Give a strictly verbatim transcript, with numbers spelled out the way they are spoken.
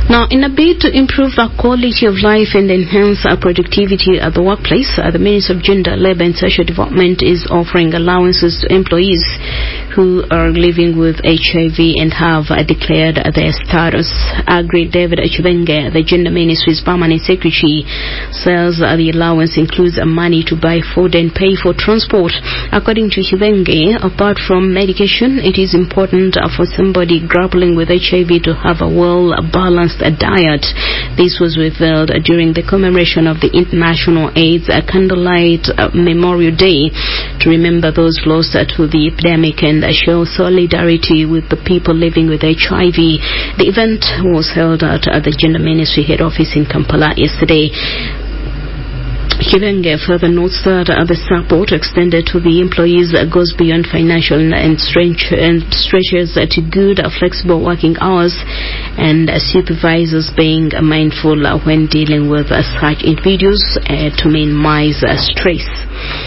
Now, in a bid to improve our quality of life and enhance our productivity at the workplace, uh, the Ministry of Gender, Labour and Social Development is offering allowances to employees who are living with H I V and have uh, declared their status. Agri David Chibenge, the Gender Ministry's permanent secretary, says uh, the allowance includes uh, money to buy food and pay for transport. According to Chibenge, apart from medication, it is important uh, for somebody grappling with H I V to have a well-balanced a diet. This was revealed during the commemoration of the International AIDS Candlelight Memorial Day to remember those lost to the epidemic and show solidarity with the people living with H I V. The event was held at the Gender Ministry head office in Kampala yesterday. Chibenge further notes that uh, the support extended to the employees uh, goes beyond financial and, stretch, and stretches uh, to good, uh, flexible working hours and uh, supervisors being uh, mindful uh, when dealing with uh, such individuals uh, to minimize uh, stress.